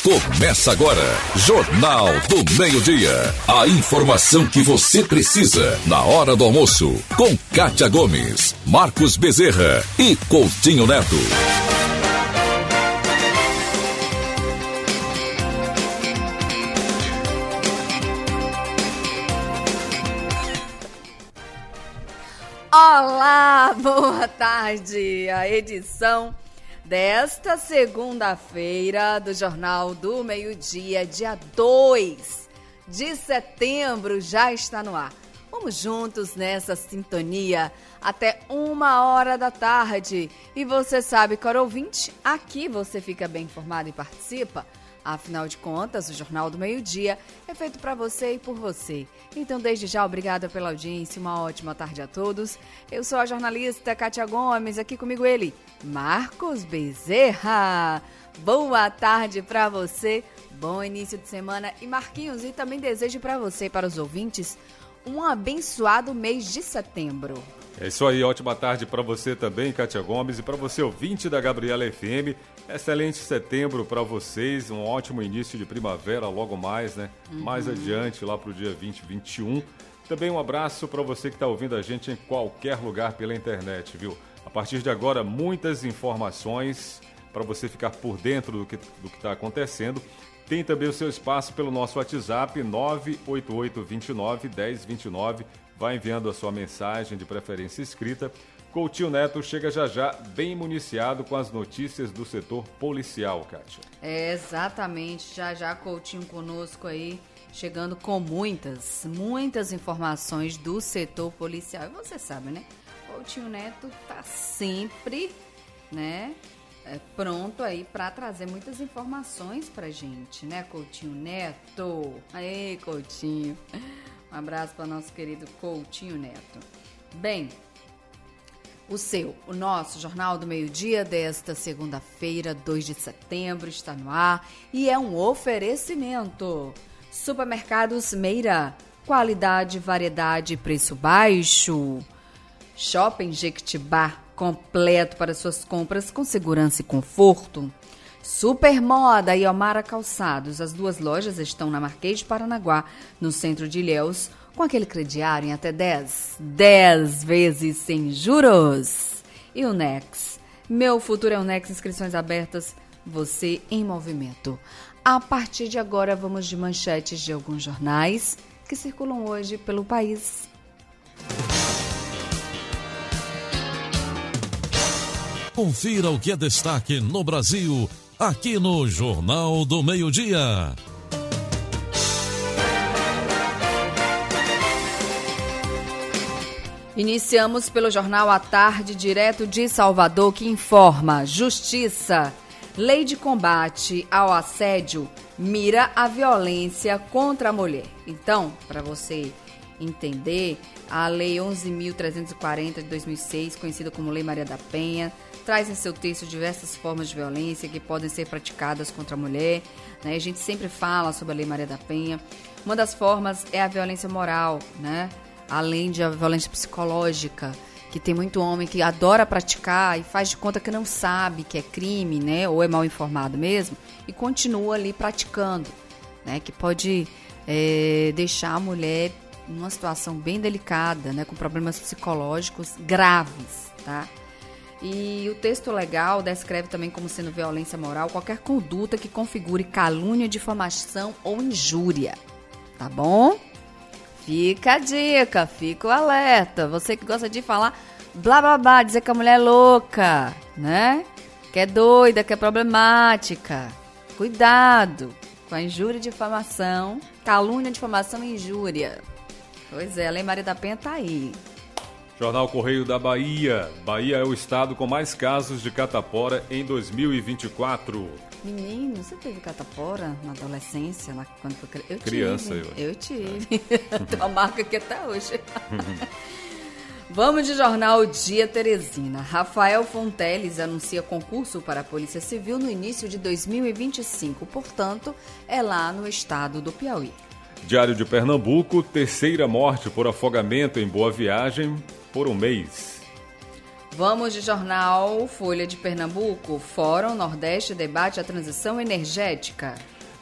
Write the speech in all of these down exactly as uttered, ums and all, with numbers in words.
Começa agora, Jornal do Meio-Dia. A informação que você precisa na hora do almoço. Com Kátia Gomes, Marcos Bezerra e Coutinho Neto. Olá, boa tarde. A edição desta segunda-feira do Jornal do Meio-Dia, dia dois de setembro, já está no ar. Vamos juntos nessa sintonia até uma hora da tarde. E você sabe, caro ouvinte, aqui você fica bem informado e participa. Afinal de contas, o Jornal do Meio-Dia é feito para você e por você. Então, desde já, obrigada pela audiência, uma ótima tarde a todos. Eu sou a jornalista Kátia Gomes, aqui comigo ele, Marcos Bezerra. Boa tarde para você, bom início de semana. E Marquinhos, e também desejo para você, para os ouvintes, um abençoado mês de setembro. É isso aí, ótima tarde para você também, Kátia Gomes, e para você, ouvinte da Gabriela F M. Excelente setembro para vocês, um ótimo início de primavera, logo mais, né? Uhum. Mais adiante, lá para o dia vinte, vinte e um. Também um abraço para você que está ouvindo a gente em qualquer lugar pela internet, viu? A partir de agora, muitas informações para você ficar por dentro do que do que está acontecendo. Tem também o seu espaço pelo nosso WhatsApp, nove oito oito, dois nove, um zero dois nove. Vai enviando a sua mensagem, de preferência escrita. Coutinho Neto chega já já bem municiado com as notícias do setor policial, Kátia. É, exatamente, já já Coutinho conosco aí, chegando com muitas, muitas informações do setor policial. E você sabe, né? Coutinho Neto tá sempre, né, é, pronto aí para trazer muitas informações pra gente, né, Coutinho Neto? Aí, Coutinho. Um abraço para nosso querido Coutinho Neto. Bem, o seu, o nosso Jornal do Meio-Dia desta segunda-feira, dois de setembro, está no ar e é um oferecimento. Supermercados Meira, qualidade, variedade e preço baixo. Shopping Jequitibá, completo para suas compras com segurança e conforto. Supermoda e Omara Calçados, as duas lojas estão na Marquês de Paranaguá, no centro de Ilhéus, com aquele crediário em até dez, dez vezes sem juros. E o Nex, meu futuro é o Nex, inscrições abertas, você em movimento. A partir de agora vamos de manchetes de alguns jornais que circulam hoje pelo país. Confira o que é destaque no Brasil, aqui no Jornal do Meio-Dia. Iniciamos pelo Jornal à Tarde, direto de Salvador, que informa: Justiça, lei de combate ao assédio mira a violência contra a mulher. Então, para você entender, a Lei onze mil trezentos e quarenta de dois mil e seis, conhecida como Lei Maria da Penha, traz em seu texto diversas formas de violência que podem ser praticadas contra a mulher, né? A gente sempre fala sobre a Lei Maria da Penha. Uma das formas é a violência moral, né? Além de a violência psicológica, que tem muito homem que adora praticar e faz de conta que não sabe que é crime, né? Ou é mal informado mesmo, e continua ali praticando, né? Que pode é, deixar a mulher numa situação bem delicada, né? Com problemas psicológicos graves, tá? E o texto legal descreve também como sendo violência moral qualquer conduta que configure calúnia, difamação ou injúria, tá bom? Fica a dica, fica o alerta. Você que gosta de falar blá blá blá, dizer que a mulher é louca, né? Que é doida, que é problemática. Cuidado com a injúria e difamação, calúnia, difamação e injúria. Pois é, a Lei Maria da Penha tá aí. Jornal Correio da Bahia. Bahia é o estado com mais casos de catapora em dois mil e vinte e quatro. Menino, você teve catapora na adolescência, lá, quando foi eu criança? Tive, eu, eu tive. É. Tem uma marca aqui até hoje. Vamos de Jornal Dia Teresina. Rafael Fonteles anuncia concurso para a Polícia Civil no início de dois mil e vinte e cinco, portanto, é lá no estado do Piauí. Diário de Pernambuco, terceira morte por afogamento em Boa Viagem por um mês. Vamos de Jornal Folha de Pernambuco. Fórum Nordeste debate a transição energética.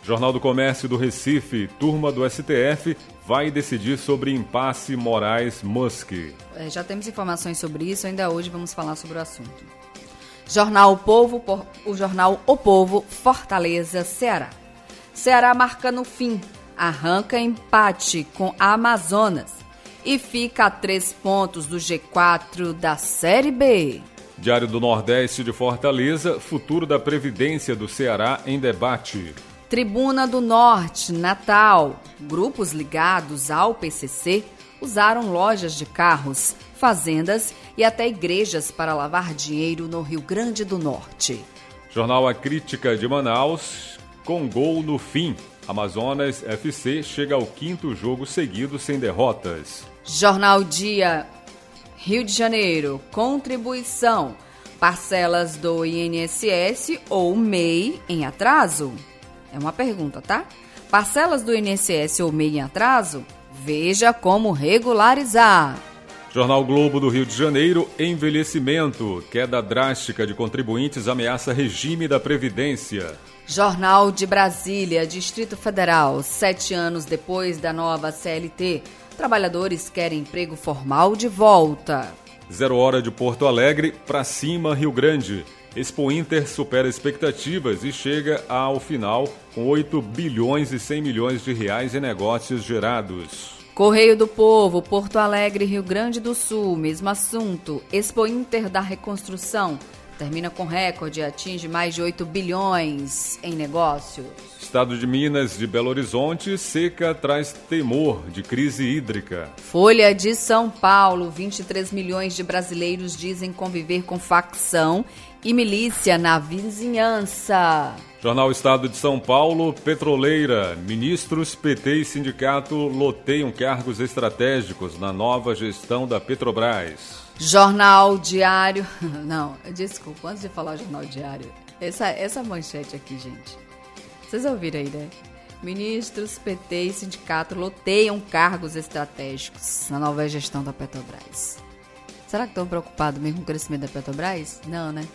Jornal do Comércio do Recife, turma do S T F vai decidir sobre impasse Moraes-Musk. É, já temos informações sobre isso, ainda hoje vamos falar sobre o assunto. Jornal O Povo, o jornal O Povo, Fortaleza, Ceará. Ceará marca no fim, arranca empate com a Amazonas e fica a três pontos do G quatro da Série B. Diário do Nordeste de Fortaleza, futuro da Previdência do Ceará em debate. Tribuna do Norte, Natal. Grupos ligados ao P C C usaram lojas de carros, fazendas e até igrejas para lavar dinheiro no Rio Grande do Norte. Jornal A Crítica de Manaus, com gol no fim. Amazonas F C chega ao quinto jogo seguido sem derrotas. Jornal Dia, Rio de Janeiro, contribuição. Parcelas do I N S S ou M E I em atraso? É uma pergunta, tá? Parcelas do I N S S ou M E I em atraso? Veja como regularizar. Jornal Globo do Rio de Janeiro, envelhecimento. Queda drástica de contribuintes ameaça regime da Previdência. Jornal de Brasília, Distrito Federal. Sete anos depois da nova C L T, trabalhadores querem emprego formal de volta. Zero hora de Porto Alegre, pra cima Rio Grande. Expo Inter supera expectativas e chega ao final com oito bilhões e cem milhões de reais em negócios gerados. Correio do Povo, Porto Alegre, Rio Grande do Sul, mesmo assunto. Expo Inter da Reconstrução termina com recorde e atinge mais de oito bilhões em negócios. Estado de Minas de Belo Horizonte, seca traz temor de crise hídrica. Folha de São Paulo, vinte e três milhões de brasileiros dizem conviver com facção e milícia na vizinhança. Jornal Estado de São Paulo, Petroleira. Ministros, P T e sindicato loteiam cargos estratégicos na nova gestão da Petrobras. Jornal Diário... Não, desculpa, antes de falar Jornal Diário, essa, essa manchete aqui, gente. Vocês ouviram aí, né? Ministros, P T e sindicato loteiam cargos estratégicos na nova gestão da Petrobras. Será que estão preocupados mesmo com o crescimento da Petrobras? Não, né?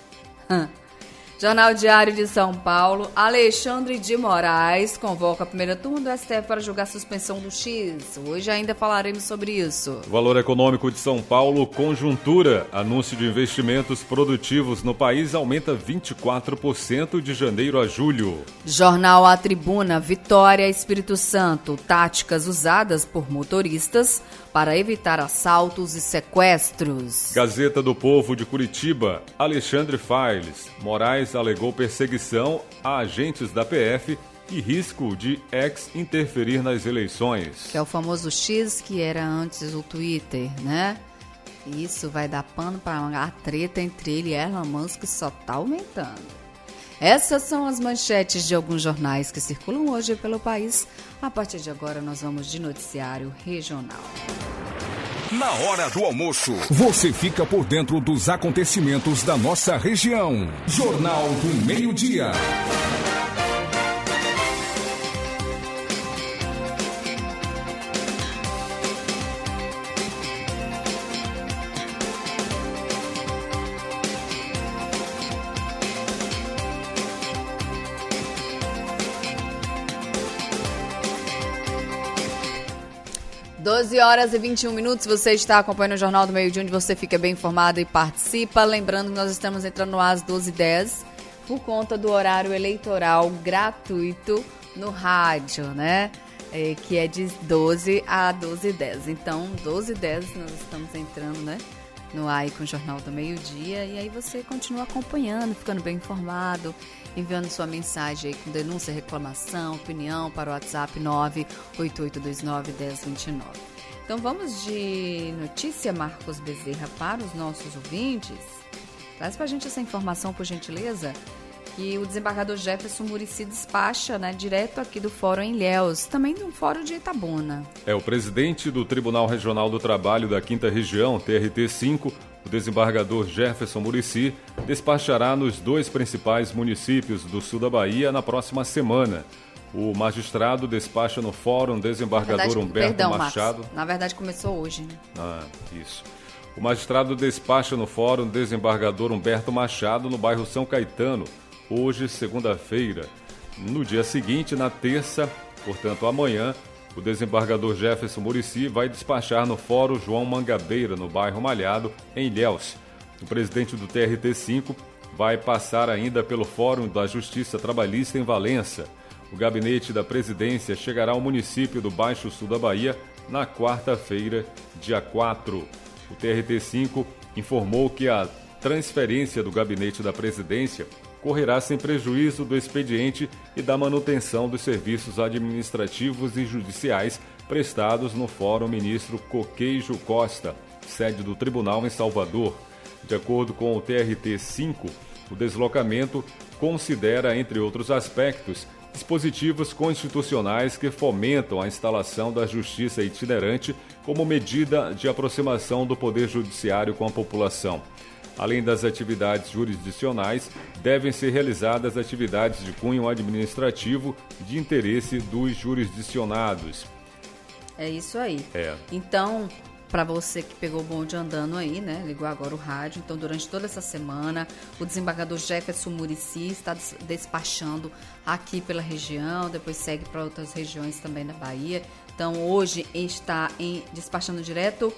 Jornal Diário de São Paulo, Alexandre de Moraes convoca a primeira turma do S T F para julgar a suspensão do X. Hoje ainda falaremos sobre isso. Valor Econômico de São Paulo, conjuntura. Anúncio de investimentos produtivos no país aumenta vinte e quatro por cento de janeiro a julho. Jornal A Tribuna, Vitória, Espírito Santo. Táticas usadas por motoristas para evitar assaltos e sequestros. Gazeta do Povo de Curitiba, Alexandre Files. Moraes alegou perseguição a agentes da P F e risco de ex interferir nas eleições. Que é o famoso X, que era antes o Twitter, né? Isso vai dar pano para a treta entre ele e Elon Musk, só tá aumentando. Essas são as manchetes de alguns jornais que circulam hoje pelo país. A partir de agora nós vamos de noticiário regional. Na hora do almoço, você fica por dentro dos acontecimentos da nossa região. Jornal do Meio-Dia. doze horas e vinte e um minutos, você está acompanhando o Jornal do Meio-Dia, onde você fica bem informado e participa. Lembrando que nós estamos entrando no ar às doze e dez, por conta do horário eleitoral gratuito no rádio, né? É, que é de doze a doze e dez. Então, doze e dez nós estamos entrando, né? No ar aí com o Jornal do Meio-Dia. E aí você continua acompanhando, ficando bem informado, enviando sua mensagem aí com denúncia, reclamação, opinião para o WhatsApp nove oito oito dois nove um zero dois nove. Então vamos de notícia, Marcos Bezerra, para os nossos ouvintes. Traz para a gente essa informação, por gentileza, que o desembargador Jefferson Muricy despacha, né, direto aqui do Fórum em Ilhéus, também do Fórum de Itabuna. É, o presidente do Tribunal Regional do Trabalho da quinta Região, T R T cinco, o desembargador Jefferson Muricy, despachará nos dois principais municípios do sul da Bahia na próxima semana. O magistrado despacha no Fórum desembargador verdade, Humberto perdão, Machado. Marcos, na verdade começou hoje, né? Ah, isso. O magistrado despacha no Fórum desembargador Humberto Machado no bairro São Caetano, hoje, segunda-feira. No dia seguinte, na terça, portanto amanhã, o desembargador Jefferson Muricy vai despachar no Fórum João Mangabeira, no bairro Malhado, em Ilhéus. O presidente do T R T cinco vai passar ainda pelo Fórum da Justiça Trabalhista em Valença. O gabinete da presidência chegará ao município do Baixo Sul da Bahia na quarta-feira, dia quatro. O T R T cinco informou que a transferência do gabinete da presidência correrá sem prejuízo do expediente e da manutenção dos serviços administrativos e judiciais prestados no Fórum Ministro Coqueijo Costa, sede do Tribunal em Salvador. De acordo com o T R T cinco, o deslocamento considera, entre outros aspectos, dispositivos constitucionais que fomentam a instalação da justiça itinerante como medida de aproximação do Poder Judiciário com a população. Além das atividades jurisdicionais, devem ser realizadas atividades de cunho administrativo de interesse dos jurisdicionados. É isso aí. É. Então, para você que pegou o bonde andando aí, né, ligou agora o rádio, então durante toda essa semana, o desembargador Jefferson Muricy está despachando aqui pela região, depois segue para outras regiões também da Bahia. Então, hoje está em, despachando direto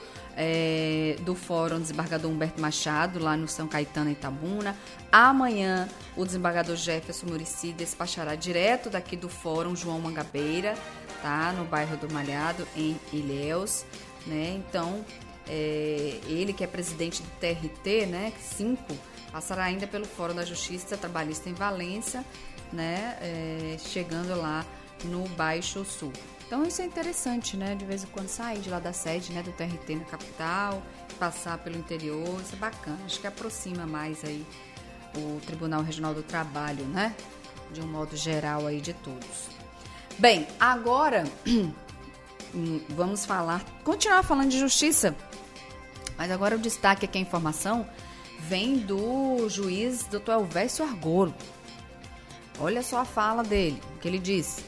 é, do Fórum Desembargador Humberto Machado, lá no São Caetano, Itabuna. Amanhã, o desembargador Jefferson Muricy despachará direto daqui do Fórum João Mangabeira, tá, no bairro do Malhado, em Ilhéus. Né? Então, é, ele que é presidente do T R T, né, cinco, passará ainda pelo Fórum da Justiça Trabalhista em Valença, né, é, chegando lá no Baixo Sul. Então, isso é interessante, né, de vez em quando sair de lá da sede, né, do T R T na capital, passar pelo interior, isso é bacana, acho que aproxima mais aí o Tribunal Regional do Trabalho, né, de um modo geral aí de todos. Bem, agora... Vamos falar, continuar falando de justiça, mas agora o destaque aqui, a informação, vem do juiz doutor Elvésio Argolo. Olha só a fala dele, que ele disse: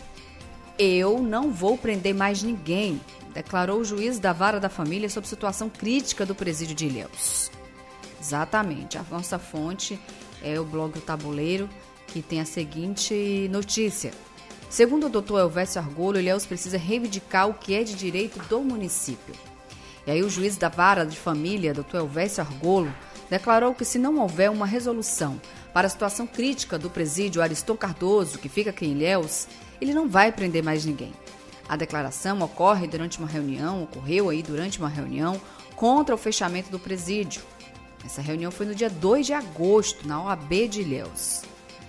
eu não vou prender mais ninguém, declarou o juiz da Vara da Família sobre situação crítica do presídio de Ilhéus. Exatamente, a nossa fonte é o blog do Tabuleiro, que tem a seguinte notícia. Segundo o doutor Elvésio Argolo, Ilhéus precisa reivindicar o que é de direito do município. E aí o juiz da Vara de Família, doutor Elvésio Argolo, declarou que se não houver uma resolução para a situação crítica do presídio Ariston Cardoso, que fica aqui em Ilhéus, ele não vai prender mais ninguém. A declaração ocorre durante uma reunião, ocorreu aí durante uma reunião contra o fechamento do presídio. Essa reunião foi no dia dois de agosto, na O A B de Ilhéus.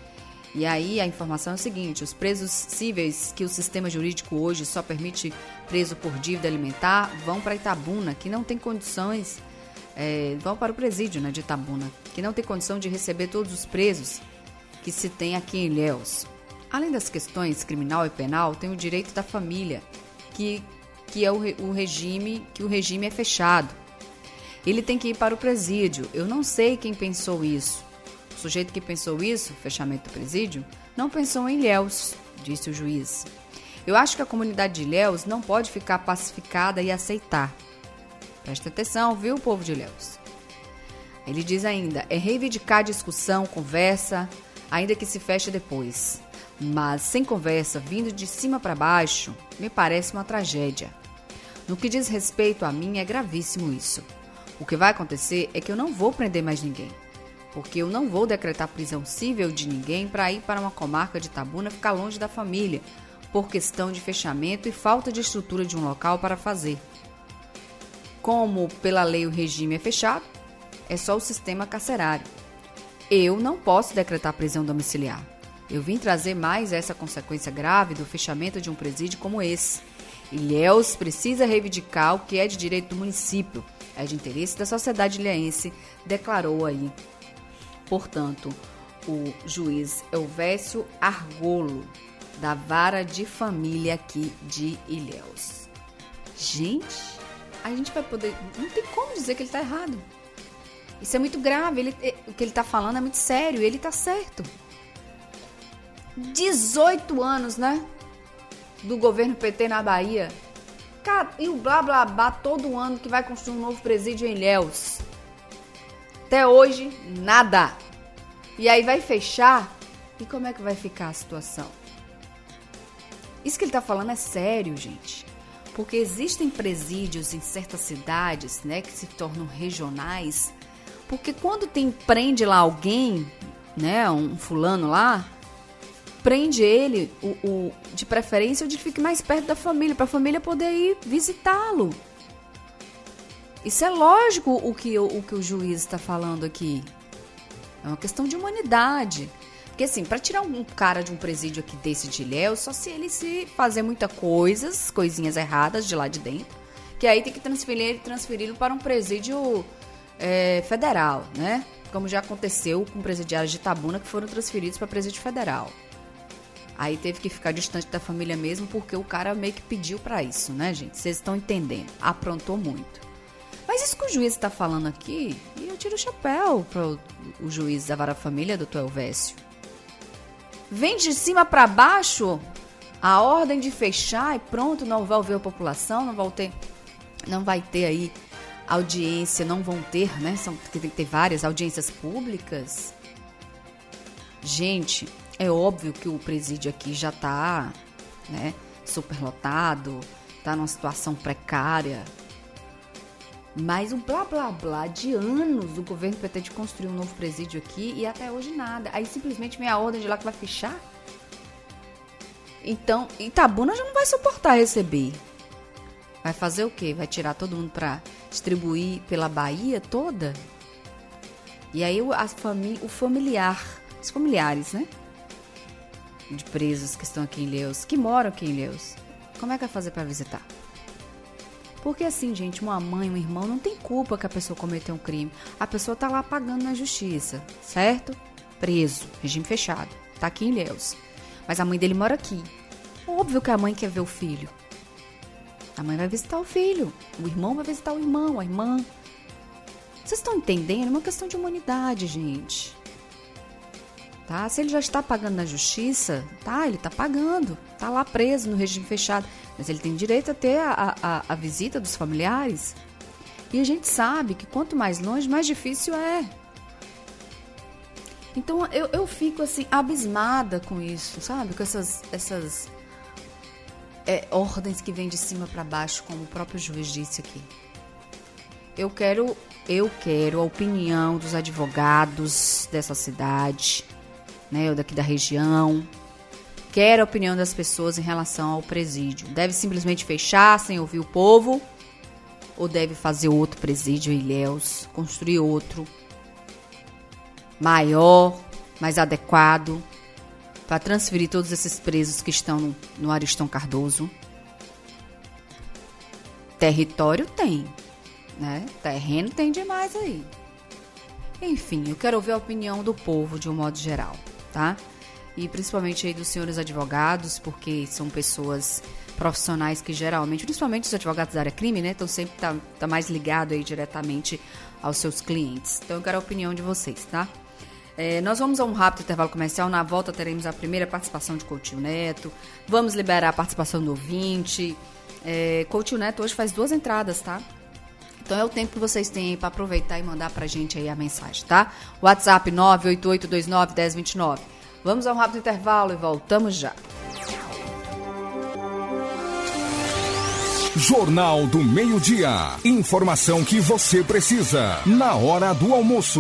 E aí a informação é o seguinte: os presos cíveis que o sistema jurídico hoje só permite preso por dívida alimentar vão para Itabuna, que não tem condições, é, vão para o presídio, né, de Itabuna, que não tem condição de receber todos os presos que se tem aqui em Ilhéus. Além das questões criminal e penal, tem o direito da família, que, que é o, o regime, que o regime é fechado. Ele tem que ir para o presídio. Eu não sei quem pensou isso. O sujeito que pensou isso, fechamento do presídio, não pensou em Ilhéus, disse o juiz. Eu acho que a comunidade de Ilhéus não pode ficar pacificada e aceitar. Presta atenção, viu, povo de Ilhéus? Ele diz ainda, é reivindicar discussão, conversa, ainda que se feche depois. Mas sem conversa, vindo de cima para baixo, me parece uma tragédia. No que diz respeito a mim, é gravíssimo isso. O que vai acontecer é que eu não vou prender mais ninguém. Porque eu não vou decretar prisão cível de ninguém para ir para uma comarca de Itabuna ficar longe da família, por questão de fechamento e falta de estrutura de um local para fazer. Como pela lei o regime é fechado, é só o sistema carcerário. Eu não posso decretar prisão domiciliar. Eu vim trazer mais essa consequência grave do fechamento de um presídio como esse. Ilhéus precisa reivindicar o que é de direito do município, é de interesse da sociedade ilhéense, declarou aí. Portanto, o juiz Elvésio Argolo, da Vara de Família aqui de Ilhéus. Gente, a gente vai poder... Não tem como dizer que ele está errado. Isso é muito grave. Ele, o que ele está falando é muito sério. Ele está certo. dezoito anos, né? Do governo P T na Bahia. E o blá blá blá todo ano que vai construir um novo presídio em Ilhéus. Até hoje, nada. E aí vai fechar. E como é que vai ficar a situação? Isso que ele está falando é sério, gente. Porque existem presídios em certas cidades, né, que se tornam regionais. Porque quando tem, prende lá alguém, né, um fulano lá, prende ele, o, o, de preferência, onde fique mais perto da família, para a família poder ir visitá-lo. Isso é lógico o que o, o que o juiz está falando aqui. É uma questão de humanidade. Porque assim, para tirar um cara de um presídio aqui desse de Ilhéus, só se ele se fazer muitas coisas, coisinhas erradas de lá de dentro, que aí tem que transferir, transferi-lo para um presídio é, federal, né? Como já aconteceu com presidiários de Itabuna que foram transferidos para presídio federal. Aí teve que ficar distante da família mesmo, porque o cara meio que pediu para isso, né, gente? Vocês estão entendendo. Aprontou muito. Mas isso que o juiz está falando aqui, e eu tiro o chapéu para o, o juiz da Vara Família, doutor Elvésio. Vem de cima para baixo a ordem de fechar e pronto, não vai ouvir a população, não vai ter, não vai ter aí audiência, não vão ter, né? São, tem que ter várias audiências públicas. Gente, é óbvio que o presídio aqui já está, né, superlotado, está numa situação precária. Mas um blá blá blá de anos o governo pretende construir um novo presídio aqui e até hoje nada. Aí simplesmente vem a ordem de lá que vai fechar. Então, Itabuna já não vai suportar receber. Vai fazer o quê? Vai tirar todo mundo para distribuir pela Bahia toda? E aí a fami- o familiar, os familiares, né? De presos que estão aqui em Ilhéus, que moram aqui em Ilhéus, como é que vai fazer para visitar? Porque assim, gente, uma mãe, um irmão, não tem culpa que a pessoa cometeu um crime. A pessoa tá lá pagando na justiça, certo? Preso, regime fechado, tá aqui em Ilhéus. Mas a mãe dele mora aqui. Óbvio que a mãe quer ver o filho. A mãe vai visitar o filho, o irmão vai visitar o irmão, a irmã. Vocês estão entendendo? É uma questão de humanidade, gente. Tá? Se ele já está pagando na justiça, tá, ele está pagando, tá lá preso no regime fechado, mas ele tem direito a ter a, a, a visita dos familiares. E a gente sabe que quanto mais longe, mais difícil é. Então eu, eu fico assim, abismada com isso, sabe? Com essas, essas é, ordens que vêm de cima para baixo, como o próprio juiz disse aqui. Eu quero, eu quero a opinião dos advogados dessa cidade, né, ou daqui da região. Quero a opinião das pessoas em relação ao presídio. Deve simplesmente fechar sem ouvir o povo? Ou deve fazer outro presídio em Ilhéus? Construir outro maior, mais adequado, para transferir todos esses presos que estão no, no Ariston Cardoso? Território tem, né? Terreno tem demais aí. Enfim, eu quero ouvir a opinião do povo de um modo geral, tá? E principalmente aí dos senhores advogados, porque são pessoas profissionais que geralmente, principalmente os advogados da área crime, né, estão sempre tá, tá mais ligado aí diretamente aos seus clientes. Então eu quero a opinião de vocês, tá? É, nós vamos a um rápido intervalo comercial. Na volta teremos a primeira participação de Coutinho Neto. Vamos liberar a participação do ouvinte. É, Coutinho Neto hoje faz duas entradas, tá? Então é o tempo que vocês têm aí para aproveitar e mandar pra gente aí a mensagem, tá? WhatsApp nove oito oito dois nove um zero dois nove. Vamos a um rápido intervalo e voltamos já. Jornal do Meio-Dia. Informação que você precisa na hora do almoço.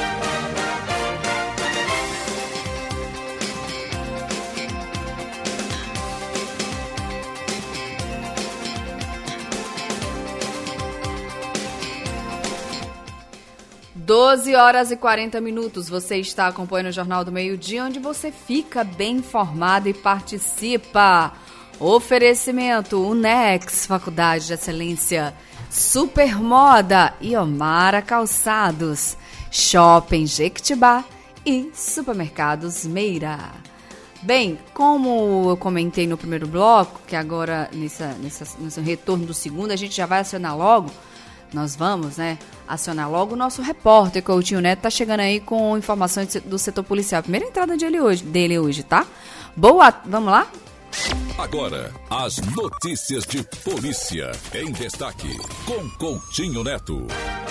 doze horas e quarenta minutos, você está acompanhando o Jornal do Meio-Dia, onde você fica bem informado e participa. Oferecimento Unex, Faculdade de Excelência, Supermoda e Omara Calçados, Shopping Jequitibá e Supermercados Meira. Bem, como eu comentei no primeiro bloco, que agora nessa, nessa, nesse retorno do segundo, a gente já vai acionar logo, nós vamos, né, acionar logo o nosso repórter, Coutinho Neto, tá chegando aí com informações do setor policial. Primeira entrada dele hoje, dele hoje, tá? Boa, vamos lá? Agora, as notícias de polícia em destaque, com Coutinho Neto.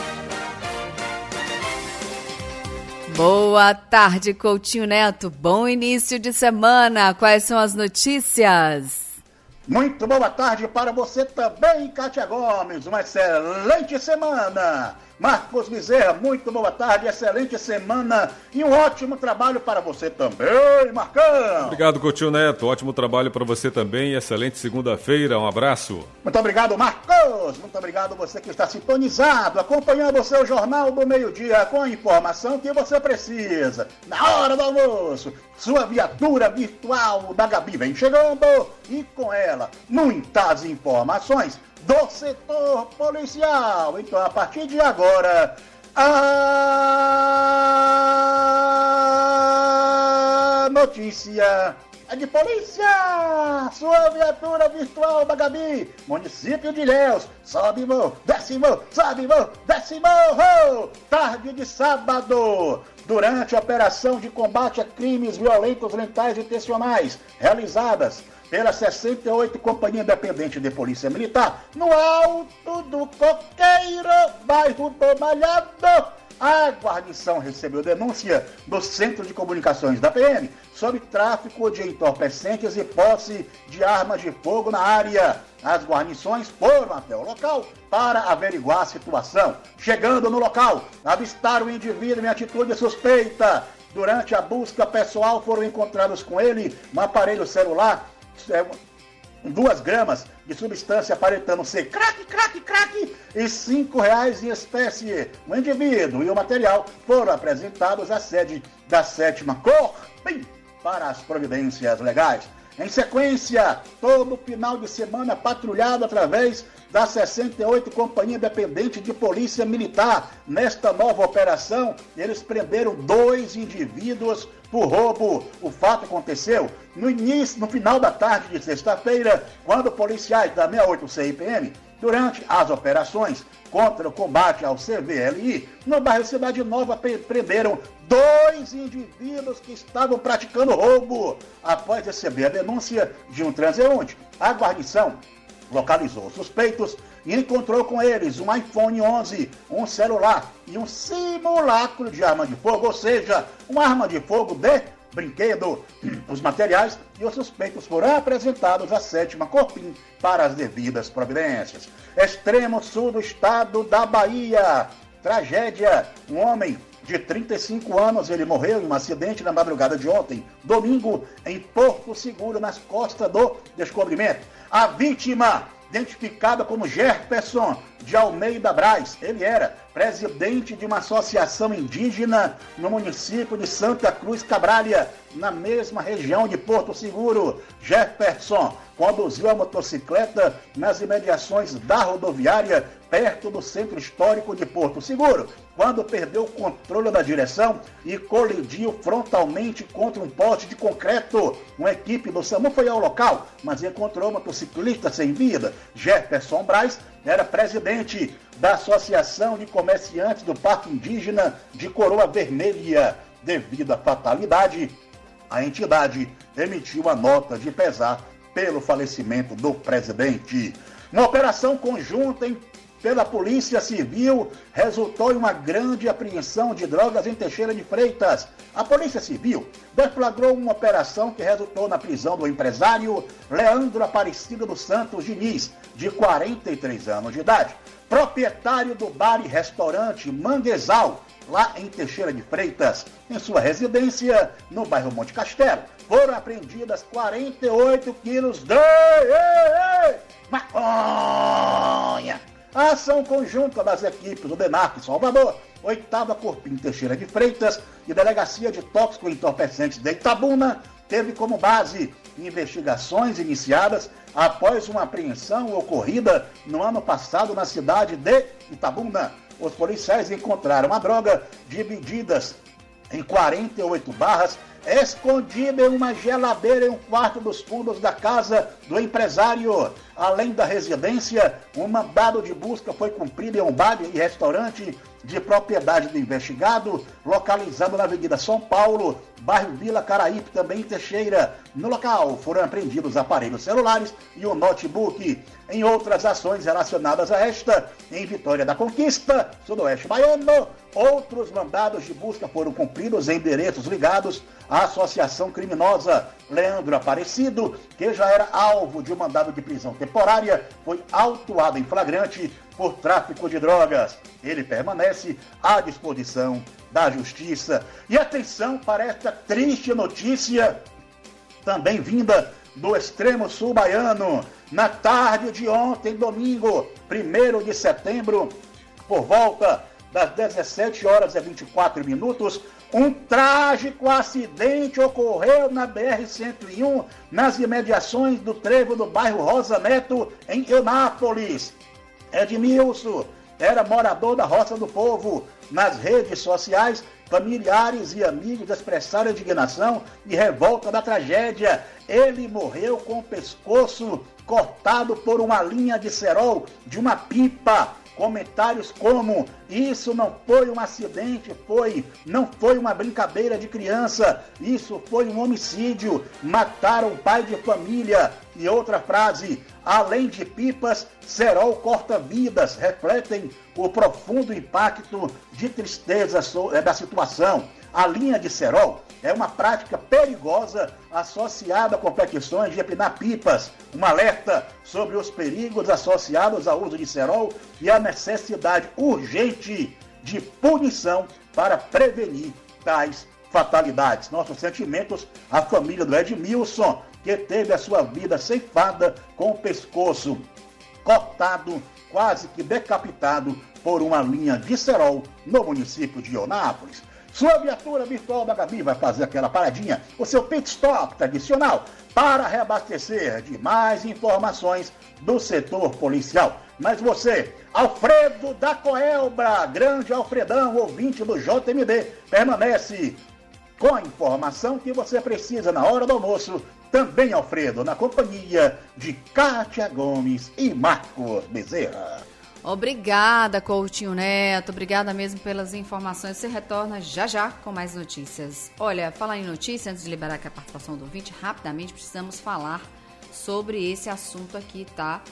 Boa tarde, Coutinho Neto. Bom início de semana. Quais são as notícias? Muito boa tarde para você também, Kátia Gomes. Uma excelente semana. Marcos Bezerra, muito boa tarde, excelente semana e um ótimo trabalho para você também, Marcão. Obrigado, Coutinho Neto. Ótimo trabalho para você também. Excelente segunda-feira. Um abraço. Muito obrigado, Marcos. Muito obrigado você que está sintonizado, acompanhando o seu Jornal do Meio-Dia com a informação que você precisa. Na hora do almoço, sua viatura virtual da Gabi vem chegando e com ela muitas informações do setor policial. Então, a partir de agora, a notícia é de polícia. Sua viatura virtual da Gabi, município de Ilhéus, sobe morro, desce morro, sobe morro, desce morro. Tarde de sábado, durante a operação de combate a crimes violentos, letais e intencionais, realizadas pela sessenta e oito Companhia Independente de Polícia Militar, no Alto do Coqueiro, bairro do Malhado, a guarnição recebeu denúncia do Centro de Comunicações da P M sobre tráfico de entorpecentes e posse de armas de fogo na área. As guarnições foram até o local para averiguar a situação. Chegando no local, avistaram o indivíduo em atitude suspeita. Durante a busca pessoal, foram encontrados com ele um aparelho celular, duas gramas de substância aparentando ser crack, crack, crack e cinco reais em espécie. O indivíduo e o material foram apresentados à sede da sétima Corpim para as providências legais. Em sequência, todo final de semana patrulhado através da sessenta e oito Companhia Independente de Polícia Militar. Nesta nova operação, eles prenderam dois indivíduos por roubo. O fato aconteceu no início, no final da tarde de sexta-feira, quando policiais da sessenta e oito C I P M, durante as operações contra o combate ao C V L I, no bairro Cidade Nova, prenderam dois indivíduos que estavam praticando roubo. Após receber a denúncia de um transeunte, a guarnição localizou os suspeitos e encontrou com eles um iPhone onze, um celular e um simulacro de arma de fogo, ou seja, uma arma de fogo de brinquedo. Os materiais e os suspeitos foram apresentados à sétima Corpim para as devidas providências. Extremo sul do estado da Bahia. Tragédia. Um homem de trinta e cinco anos, ele morreu em um acidente na madrugada de ontem, domingo, em Porto Seguro, nas costas do Descobrimento. A vítima, identificada como Jefferson de Almeida Braz, ele era presidente de uma associação indígena no município de Santa Cruz Cabralha, na mesma região de Porto Seguro. Jefferson conduziu a motocicleta nas imediações da rodoviária, perto do centro histórico de Porto Seguro, quando perdeu o controle da direção e colidiu frontalmente contra um poste de concreto. Uma equipe do SAMU foi ao local, mas encontrou o motociclista sem vida. Jefferson Braz era presidente da Associação de Comerciantes do Parque Indígena de Coroa Vermelha. Devido à fatalidade, a entidade emitiu a nota de pesar pelo falecimento do presidente. Uma operação conjunta em pela Polícia Civil resultou em uma grande apreensão de drogas em Teixeira de Freitas. A Polícia Civil deflagrou uma operação que resultou na prisão do empresário Leandro Aparecido dos Santos Diniz, de quarenta e três anos de idade, proprietário do bar e restaurante Manguezal, lá em Teixeira de Freitas. Em sua residência, no bairro Monte Castelo, foram apreendidas quarenta e oito quilos de maconha. A ação conjunta das equipes do DENARC Salvador, oitava Corpim Teixeira de Freitas e Delegacia de Tóxico e Entorpecentes de Itabuna teve como base investigações iniciadas após uma apreensão ocorrida no ano passado na cidade de Itabuna. Os policiais encontraram a droga divididas em quarenta e oito barras, escondida em uma geladeira em um quarto dos fundos da casa do empresário. Além da residência, um mandado de busca foi cumprido em um bar e restaurante de propriedade do investigado, localizado na Avenida São Paulo, bairro Vila Caraípe, também em Teixeira. No local foram apreendidos aparelhos celulares e um notebook. Em outras ações relacionadas a esta, em Vitória da Conquista, sudoeste baiano, outros mandados de busca foram cumpridos em endereços ligados à associação criminosa. Leandro Aparecido, que já era alvo de um mandado de prisão temporária, foi autuado em flagrante por tráfico de drogas. Ele permanece à disposição da Justiça. E atenção para esta triste notícia, também vinda do extremo sul baiano. Na tarde de ontem, domingo, primeiro de setembro, por volta das dezessete horas e vinte e quatro minutos, um trágico acidente ocorreu na B R cento e um, nas imediações do trevo do bairro Rosa Neto, em Eunápolis. Edmilson era morador da Roça do Povo. Nas redes sociais, familiares e amigos expressaram indignação e revolta da tragédia. Ele morreu com o pescoço cortado por uma linha de cerol de uma pipa. Comentários como: isso não foi um acidente, foi, não foi uma brincadeira de criança, isso foi um homicídio, mataram o pai de família. E outra frase: além de pipas, cerol corta vidas, refletem o profundo impacto de tristeza da situação. A linha de cerol é uma prática perigosa associada a competições de empinar pipas. Um alerta sobre os perigos associados ao uso de cerol e a necessidade urgente de punição para prevenir tais fatalidades. Nossos sentimentos à família do Edmilson, que teve a sua vida ceifada com o pescoço cortado, quase que decapitado por uma linha de cerol no município de Eunápolis. Sua viatura virtual da Gabi vai fazer aquela paradinha, o seu pit stop tradicional, para reabastecer de mais informações do setor policial. Mas você, Alfredo da Coelbra, grande Alfredão, ouvinte do J M D, permanece com a informação que você precisa na hora do almoço. Também, Alfredo, na companhia de Kátia Gomes e Marcos Bezerra. Obrigada, Coutinho Neto. Obrigada mesmo pelas informações. Você retorna já já com mais notícias. Olha, falar em notícias, antes de liberar aqui a participação do ouvinte, rapidamente precisamos falar sobre esse assunto aqui, tá?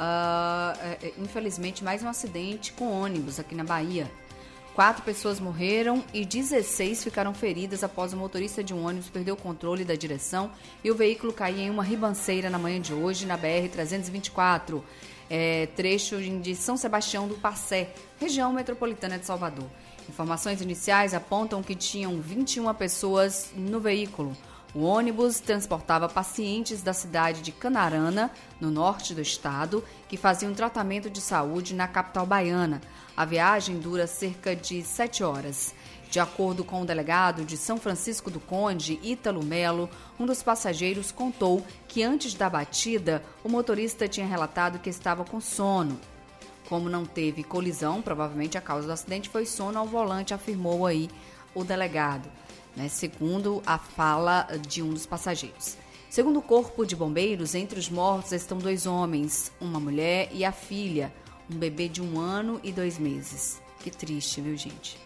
Uh, é, infelizmente, mais um acidente com ônibus aqui na Bahia. Quatro pessoas morreram e dezesseis ficaram feridas após o motorista de um ônibus perder o controle da direção e o veículo cair em uma ribanceira na manhã de hoje na B R trezentos e vinte e quatro. É, trecho de São Sebastião do Passé, região metropolitana de Salvador. Informações iniciais apontam que tinham vinte e uma pessoas no veículo. O ônibus transportava pacientes da cidade de Canarana, no norte do estado, que faziam tratamento de saúde na capital baiana. A viagem dura cerca de sete horas. De acordo com o delegado de São Francisco do Conde, Ítalo Melo, um dos passageiros contou que antes da batida, o motorista tinha relatado que estava com sono. Como não teve colisão, provavelmente a causa do acidente foi sono ao volante, afirmou aí o delegado, né, segundo a fala de um dos passageiros. Segundo o Corpo de Bombeiros, entre os mortos estão dois homens, uma mulher e a filha, um bebê de um ano e dois meses. Que triste, viu, gente?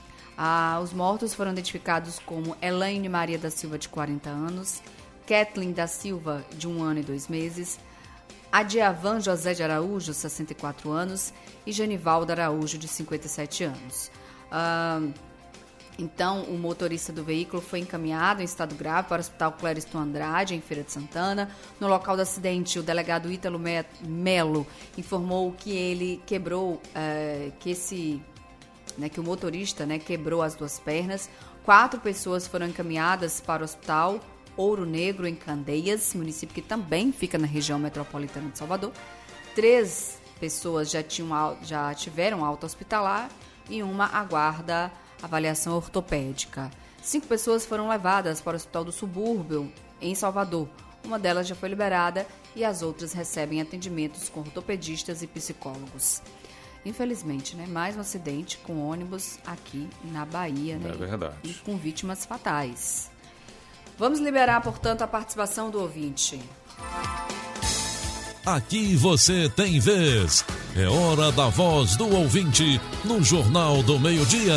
Ah, os mortos foram identificados como Elaine Maria da Silva, de quarenta anos, Kathleen da Silva, de um ano e dois meses, Adiavan José de Araújo, sessenta e quatro anos, e Genivaldo Araújo, de cinquenta e sete anos. Ah, então, o motorista do veículo foi encaminhado em estado grave para o Hospital Clériston Andrade, em Feira de Santana. No local do acidente, o delegado Ítalo Melo informou que ele quebrou, eh, que esse... Né, que o motorista né, quebrou as duas pernas. Quatro pessoas foram encaminhadas para o Hospital Ouro Negro, em Candeias, município que também fica na região metropolitana de Salvador. Três pessoas já, tinham, já tiveram alta hospitalar e uma aguarda avaliação ortopédica. Cinco pessoas foram levadas para o Hospital do Subúrbio, em Salvador. Uma delas já foi liberada e as outras recebem atendimentos com ortopedistas e psicólogos. Infelizmente, né? Mais um acidente com ônibus aqui na Bahia, né? É verdade. E com vítimas fatais. Vamos liberar, portanto, a participação do ouvinte. aqui você tem vez. É hora da voz do ouvinte no Jornal do Meio-Dia.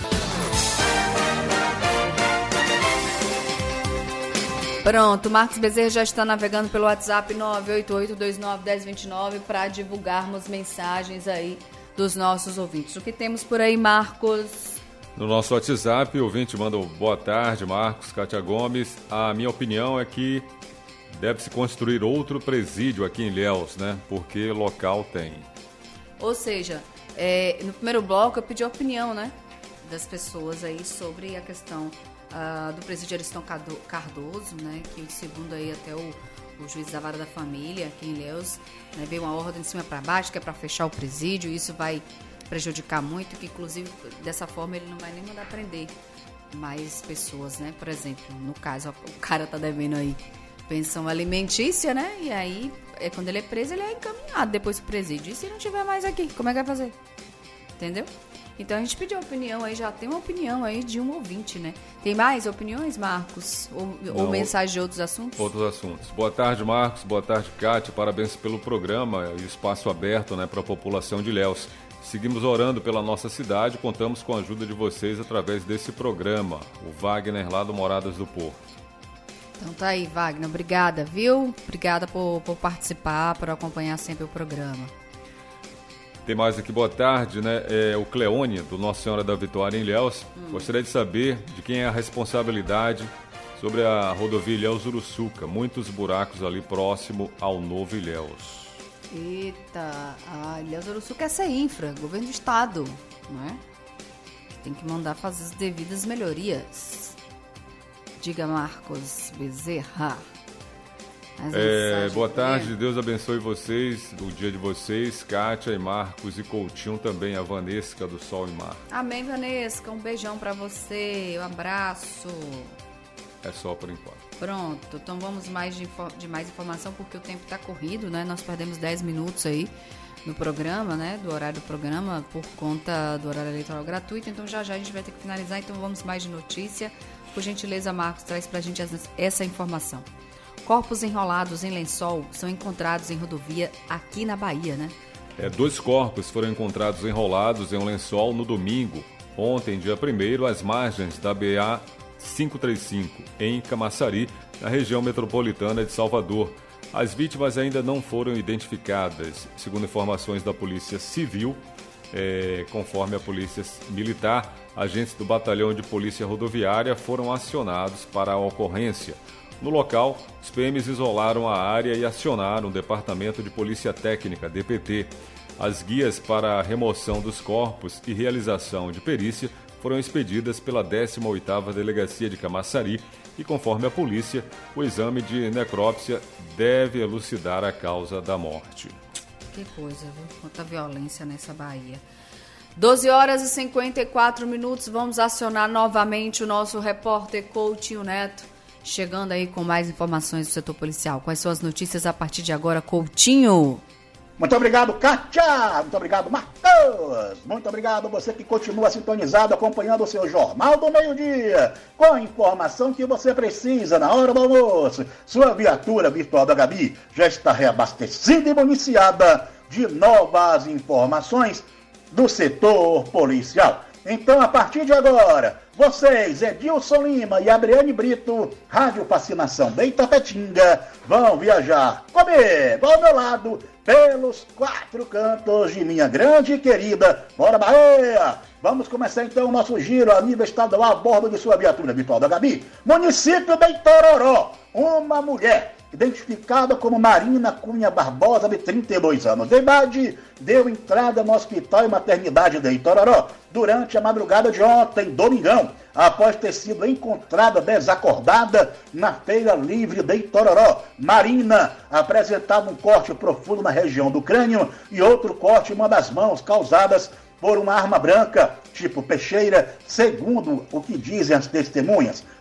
Pronto, Marcos Bezerra já está navegando pelo WhatsApp nove oito oito dois nove um zero dois nove para divulgarmos mensagens aí dos nossos ouvintes. O que temos por aí, Marcos? No nosso WhatsApp, o ouvinte manda boa tarde, Marcos, Kátia Gomes. A minha opinião é que deve-se construir outro presídio aqui em Ilhéus, né? Porque local tem. Ou seja, é, no primeiro bloco eu pedi a opinião, né, das pessoas aí sobre a questão uh, do presídio Aristão Cardoso, né? Que segundo aí até o, o juiz da Vara da Família aqui em Ilhéus, né, veio uma ordem de cima para baixo que é para fechar o presídio. Isso vai prejudicar muito, que inclusive dessa forma ele não vai nem mandar prender mais pessoas, né? Por exemplo, no caso, o cara tá devendo aí pensão alimentícia, né? E aí, é, quando ele é preso, ele é encaminhado depois pro presídio. E se não tiver mais aqui, como é que vai fazer? Entendeu? Então a gente pediu a opinião aí, já tem uma opinião aí de um ouvinte, né? Tem mais opiniões, Marcos? Ou, ou mensagem de outros assuntos? Outros assuntos. Boa tarde, Marcos. Boa tarde, Kátia. Parabéns pelo programa e espaço aberto, né, para a população de Ilhéus. Seguimos orando pela nossa cidade, contamos com a ajuda de vocês através desse programa. O Wagner, lá do Moradas do Porto. Então tá aí, Wagner. Obrigada, viu? Obrigada por, por participar, por acompanhar sempre o programa. Tem mais aqui, boa tarde, né? É o Cleone, do Nossa Senhora da Vitória em Ilhéus. Hum. Gostaria de saber de quem é a responsabilidade sobre a rodovia Ilhéus-Uruçuca. Muitos buracos ali próximo ao Novo Ilhéus. Eita, a Ilhéus-Uruçuca é essa infra, governo do estado, não é? Que tem que mandar fazer as devidas melhorias. Diga, Marcos Bezerra. É, boa tarde, Deus abençoe vocês, o dia de vocês, Kátia e Marcos e Coutinho também, a Vanesca do Sol e Mar. Amém, Vanesca, um beijão pra você, um abraço. É só por enquanto. Pronto, então vamos mais de, de mais informação, porque o tempo tá corrido, né? Nós perdemos dez minutos aí no programa, né? Do horário do programa, por conta do horário eleitoral gratuito, então já já a gente vai ter que finalizar, então vamos mais de notícia. Por gentileza, Marcos, traz pra gente essa informação. Corpos enrolados em lençol são encontrados em rodovia aqui na Bahia, né? É, dois corpos foram encontrados enrolados em um lençol no domingo, ontem, dia primeiro, às margens da B A quinhentos e trinta e cinco, em Camaçari, na região metropolitana de Salvador. As vítimas ainda não foram identificadas, segundo informações da Polícia Civil. É, conforme a Polícia Militar, agentes do Batalhão de Polícia Rodoviária foram acionados para a ocorrência. No local, os P Ms isolaram a área e acionaram o Departamento de Polícia Técnica, D P T. As guias para a remoção dos corpos e realização de perícia foram expedidas pela décima oitava Delegacia de Camaçari e, conforme a polícia, o exame de necrópsia deve elucidar a causa da morte. Que coisa, viu? Quanta violência nessa Bahia. doze horas e cinquenta e quatro minutos, vamos acionar novamente o nosso repórter Coutinho Neto, chegando aí com mais informações do setor policial. Quais são as notícias a partir de agora, Coutinho? Muito obrigado, Kátia. Muito obrigado, Marcos. Muito obrigado você que continua sintonizado, acompanhando o seu Jornal do Meio-Dia, com a informação que você precisa na hora do almoço. Sua viatura virtual da Gabi já está reabastecida e municiada de novas informações do setor policial. Então, a partir de agora, vocês, Edilson Lima e Adriane Brito, Rádio Fascinação de Itapetinga, vão viajar comigo, ao meu lado, pelos quatro cantos de minha grande e querida Bora Bahia. Vamos começar então o nosso giro a nível estadual a bordo de sua viatura virtual da Gabi. Município de Itororó, uma mulher identificada como Marina Cunha Barbosa, de trinta e dois anos de idade, deu entrada no Hospital e Maternidade de Itororó durante a madrugada de ontem, domingão, após ter sido encontrada desacordada na Feira Livre de Itororó. Marina apresentava um corte profundo na região do crânio e outro corte em uma das mãos, causadas por uma arma branca, tipo peixeira, segundo o que dizem as testemunhas.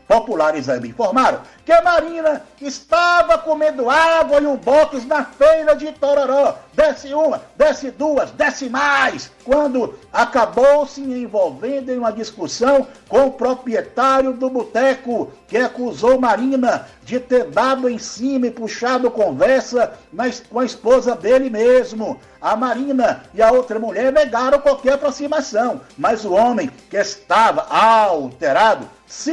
Populares aí me informaram que a Marina estava comendo água e um box na feira de Itororó. Desce uma, desce duas, desce mais. Quando acabou se envolvendo em uma discussão com o proprietário do boteco, que acusou Marina de ter dado em cima e puxado conversa com a esposa dele mesmo. A Marina e a outra mulher negaram qualquer aproximação, mas o homem, que estava alterado,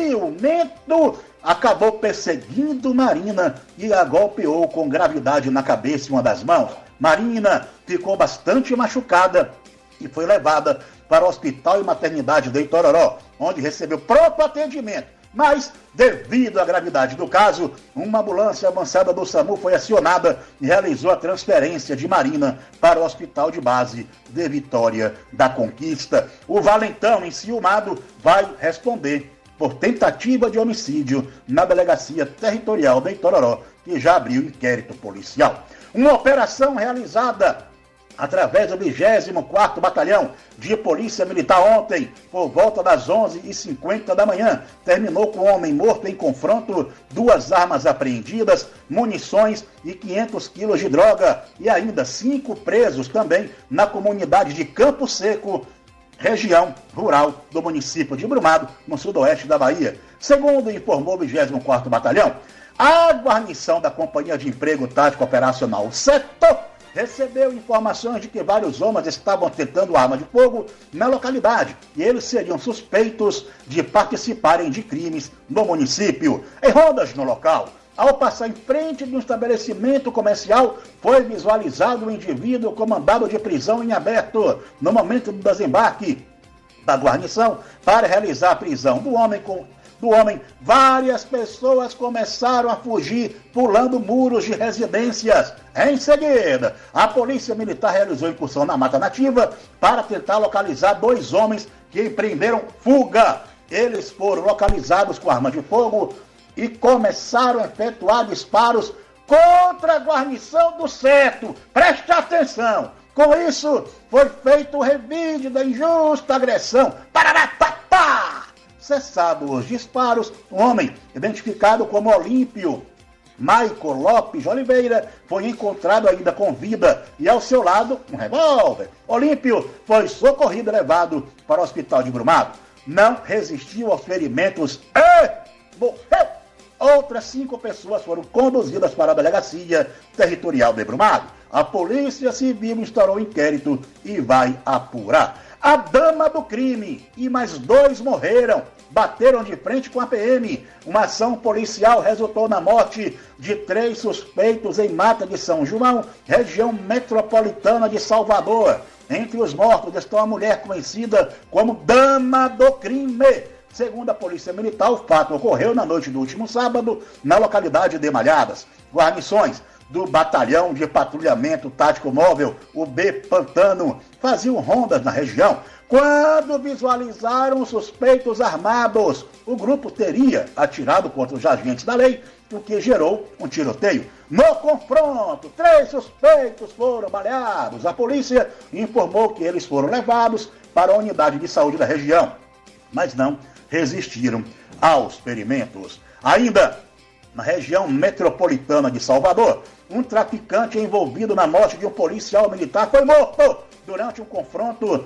ciumento, acabou perseguindo Marina e a golpeou com gravidade na cabeça e uma das mãos. Marina ficou bastante machucada e foi levada para o Hospital e Maternidade de Itororó, onde recebeu pronto atendimento. Mas, devido à gravidade do caso, uma ambulância avançada do SAMU foi acionada e realizou a transferência de Marina para o Hospital de Base de Vitória da Conquista. O valentão enciumado vai responder por tentativa de homicídio na Delegacia Territorial de Itororó, que já abriu inquérito policial. Uma operação realizada através do vigésimo quarto Batalhão de Polícia Militar ontem, por volta das onze e cinquenta da manhã, terminou com um homem morto em confronto, duas armas apreendidas, munições e quinhentos quilos de droga, e ainda cinco presos também na comunidade de Campo Seco, região rural do município de Brumado, no sudoeste da Bahia. Segundo informou o vigésimo quarto Batalhão, a guarnição da Companhia de Emprego Tático Operacional Setor recebeu informações de que vários homens estavam tentando arma de fogo na localidade e eles seriam suspeitos de participarem de crimes no município. Em rondas no local, ao passar em frente de um estabelecimento comercial, foi visualizado um indivíduo com mandado de prisão em aberto. No momento do desembarque da guarnição para realizar a prisão do homem com do homem, várias pessoas começaram a fugir, pulando muros de residências. Em seguida, a Polícia Militar realizou incursão na Mata Nativa para tentar localizar dois homens que empreenderam fuga. Eles foram localizados com arma de fogo e começaram a efetuar disparos contra a guarnição do Seto. Preste atenção! Com isso, foi feito o revide da injusta agressão. Pararapapá! Cessados os disparos, um homem identificado como Olímpio Maico Lopes de Oliveira foi encontrado ainda com vida e ao seu lado um revólver. Olímpio foi socorrido e levado para o hospital de Brumado. Não resistiu aos ferimentos e morreu. Outras cinco pessoas foram conduzidas para a Delegacia Territorial de Brumado. A Polícia Civil instaurou inquérito e vai apurar. A dama do crime e mais dois morreram, bateram de frente com a P M. Uma ação policial resultou na morte de três suspeitos em Mata de São João, região metropolitana de Salvador. Entre os mortos estão a mulher conhecida como Dama do Crime. Segundo a Polícia Militar, o fato ocorreu na noite do último sábado, na localidade de Malhadas. Guarnições do Batalhão de Patrulhamento Tático Móvel, o B Pantano, faziam rondas na região. Quando visualizaram suspeitos armados, o grupo teria atirado contra os agentes da lei, o que gerou um tiroteio. No confronto, três suspeitos foram baleados. A polícia informou que eles foram levados para a unidade de saúde da região, mas não resistiram aos ferimentos. Ainda na região metropolitana de Salvador, um traficante envolvido na morte de um policial militar foi morto durante um confronto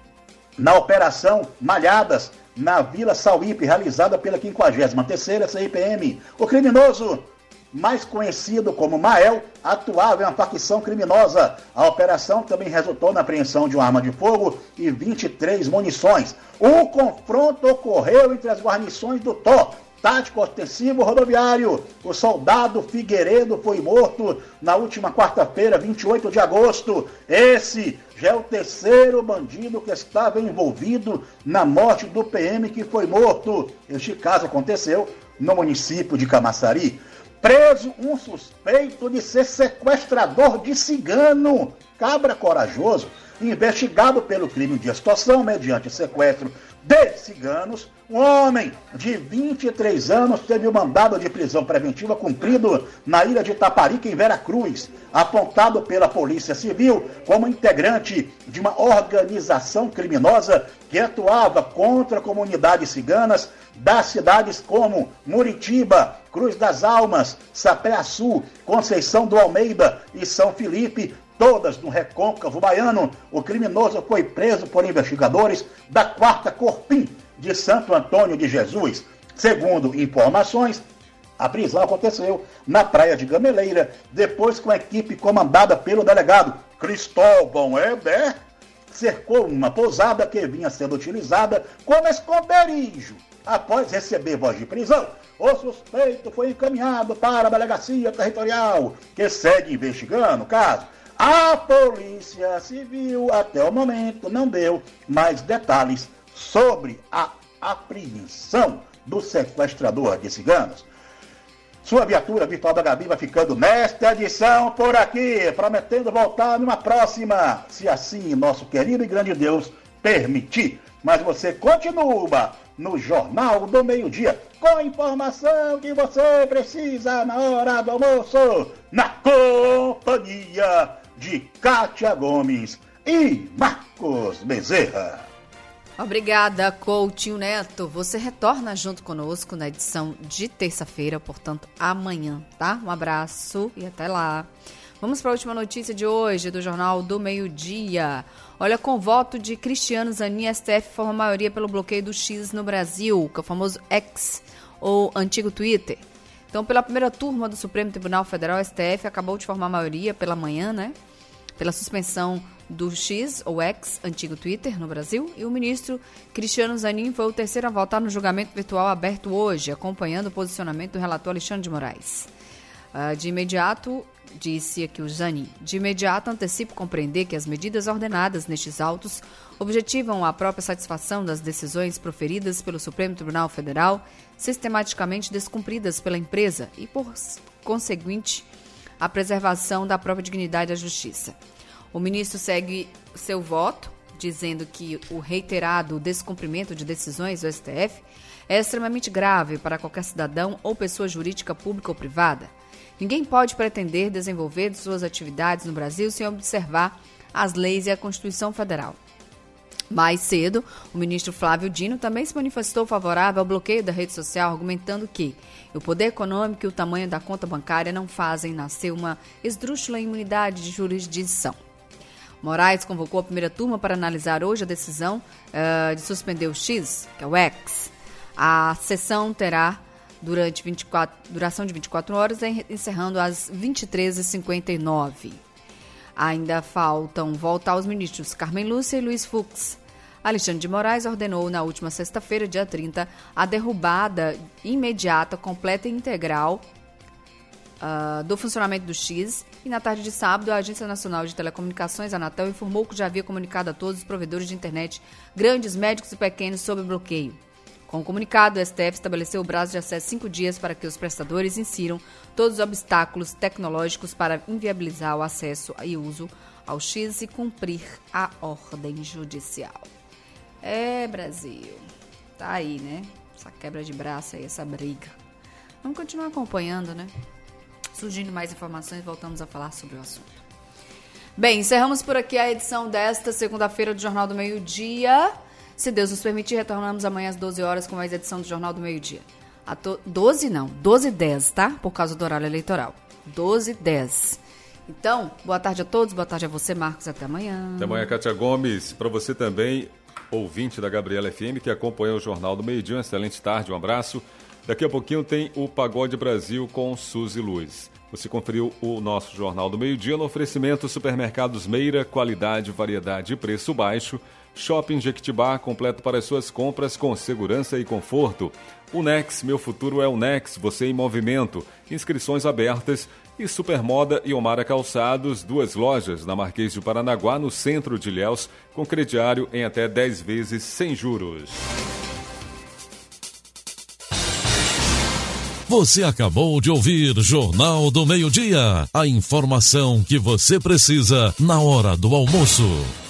na Operação Malhadas, na Vila Sauípe, realizada pela quinquagésima terceira C I P M. O criminoso, mais conhecido como Mael, atuava em uma facção criminosa. A operação também resultou na apreensão de uma arma de fogo e vinte e três munições. O confronto ocorreu entre as guarnições do T O, Tático Ostensivo Rodoviário. O soldado Figueiredo foi morto na última quarta-feira, vinte e oito de agosto. Esse já é o terceiro bandido que estava envolvido na morte do P M que foi morto. Este caso aconteceu no município de Camaçari. Preso um suspeito de ser sequestrador de cigano. Cabra corajoso, investigado pelo crime de extorsão mediante sequestro de ciganos. Um homem de vinte e três anos teve o mandado de prisão preventiva cumprido na ilha de Itaparica, em Veracruz, apontado pela Polícia Civil como integrante de uma organização criminosa que atuava contra comunidades ciganas das cidades como Muritiba, Cruz das Almas, Sapé-Açu, Conceição do Almeida e São Felipe, todas no recôncavo baiano. O criminoso foi preso por investigadores da quarta Corpim de Santo Antônio de Jesus. Segundo informações, a prisão aconteceu na praia de Gameleira, depois que uma equipe comandada pelo delegado Cristóvão Heber cercou uma pousada que vinha sendo utilizada como esconderijo. Após receber voz de prisão, o suspeito foi encaminhado para a delegacia territorial, que segue investigando o caso. A Polícia Civil, até o momento, não deu mais detalhes sobre a apreensão do sequestrador de ciganos. Sua viatura virtual da Gabi vai ficando nesta edição por aqui, prometendo voltar numa próxima, se assim nosso querido e grande Deus permitir. Mas você continua no Jornal do Meio-Dia, com a informação que você precisa na hora do almoço, na companhia de Kátia Gomes e Marcos Bezerra. Obrigada, Coutinho Neto. Você retorna junto conosco na edição de terça-feira, portanto, amanhã, tá? Um abraço e até lá. Vamos para a última notícia de hoje do Jornal do Meio-Dia. Olha, com voto de Cristiano Zanin, S T F forma maioria pelo bloqueio do X no Brasil, que é o famoso X, ou antigo Twitter. Então, pela primeira turma do Supremo Tribunal Federal, S T F acabou de formar maioria pela manhã, né? Pela suspensão do X, ou X, antigo Twitter, no Brasil, e o ministro Cristiano Zanin foi o terceiro a votar no julgamento virtual aberto hoje, acompanhando o posicionamento do relator Alexandre de Moraes. Uh, de imediato, disse aqui o Zanin, de imediato antecipo compreender que as medidas ordenadas nestes autos objetivam a própria satisfação das decisões proferidas pelo Supremo Tribunal Federal, sistematicamente descumpridas pela empresa e, por conseguinte, a preservação da própria dignidade da justiça. O ministro segue seu voto, dizendo que o reiterado descumprimento de decisões do S T F é extremamente grave para qualquer cidadão ou pessoa jurídica pública ou privada. Ninguém pode pretender desenvolver suas atividades no Brasil sem observar as leis e a Constituição Federal. Mais cedo, o ministro Flávio Dino também se manifestou favorável ao bloqueio da rede social, argumentando que o poder econômico e o tamanho da conta bancária não fazem nascer uma esdrúxula imunidade de jurisdição. Moraes convocou a primeira turma para analisar hoje a decisão uh, de suspender o X, que é o X. A sessão terá durante vinte e quatro, duração de vinte e quatro horas, encerrando às vinte e três e cinquenta e nove. Ainda faltam voltar os ministros Carmen Lúcia e Luiz Fux. Alexandre de Moraes ordenou na última sexta-feira, dia trinta, a derrubada imediata, completa e integral uh, do funcionamento do X. E na tarde de sábado, a Agência Nacional de Telecomunicações, a Anatel, informou que já havia comunicado a todos os provedores de internet, grandes, médicos e pequenos, sobre o bloqueio. Com o comunicado, o S T F estabeleceu o prazo de acesso cinco dias para que os prestadores insiram todos os obstáculos tecnológicos para inviabilizar o acesso e uso ao X e cumprir a ordem judicial. É, Brasil. Tá aí, né? Essa quebra de braço aí, essa briga. Vamos continuar acompanhando, né? Surgindo mais informações, voltamos a falar sobre o assunto. Bem, encerramos por aqui a edição desta segunda-feira do Jornal do Meio-Dia. Se Deus nos permitir, retornamos amanhã às doze horas com mais edição do Jornal do Meio-Dia. A to... doze não, doze e dez, tá? Por causa do horário eleitoral. doze e dez. Então, boa tarde a todos, boa tarde a você, Marcos, até amanhã. Até amanhã, Kátia Gomes. Para você também, ouvinte da Gabriela F M, que acompanha o Jornal do Meio-Dia, uma excelente tarde, um abraço. Daqui a pouquinho tem o Pagode Brasil com Suzy Luz. Você conferiu o nosso Jornal do Meio-Dia no oferecimento Supermercados Meira, qualidade, variedade e preço baixo. Shopping Jequitibá, completo para as suas compras com segurança e conforto. Unex, meu futuro é Unex, você em movimento. Inscrições abertas. E Supermoda e Omara Calçados, duas lojas na Marquês de Paranaguá, no centro de Ilhéus, com crediário em até dez vezes sem juros. Você acabou de ouvir Jornal do Meio-Dia. A informação que você precisa na hora do almoço.